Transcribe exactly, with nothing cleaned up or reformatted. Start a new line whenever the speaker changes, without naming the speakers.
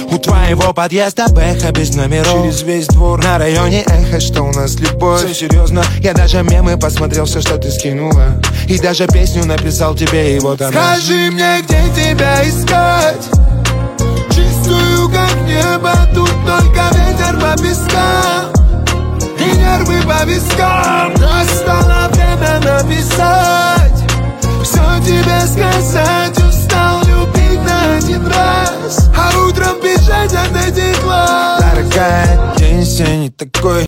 У твоего подъезда Бэха без номеров.
Через весь двор
на районе эхо, что у нас любовь.
Все серьезно.
Я даже мемы посмотрел, все, что ты скинула. И даже песню написал тебе, и вот она.
Скажи мне, где тебя искать? Чистую, как небо, тут только ветер по пескам и нервы по вискам. Настало время написать, все тебе сказать. Устал любить на один раз, а утром бежать от этих глаз.
Дорогая, день сегодня не такой.